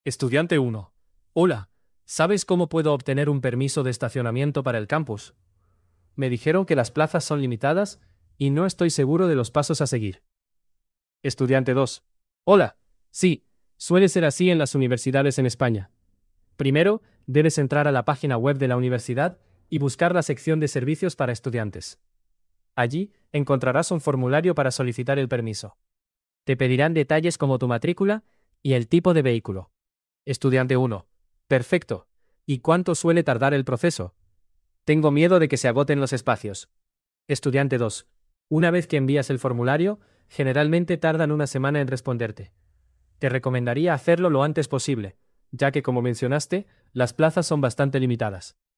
Estudiante 1. Hola, ¿sabes cómo puedo obtener un permiso de estacionamiento para el campus? Me dijeron que las plazas son limitadas y no estoy seguro de los pasos a seguir. Estudiante 2. Hola, sí, suele ser así en las universidades en España. Primero, debes entrar a la página web de la universidad y buscar la sección de servicios para estudiantes. Allí encontrarás un formulario para solicitar el permiso. Te pedirán detalles como tu matrícula y el tipo de vehículo. Estudiante 1. Perfecto. ¿Y cuánto suele tardar el proceso? Tengo miedo de que se agoten los espacios. Estudiante 2. Una vez que envías el formulario, generalmente tardan una semana en responderte. Te recomendaría hacerlo lo antes posible, ya que como mencionaste, las plazas son bastante limitadas.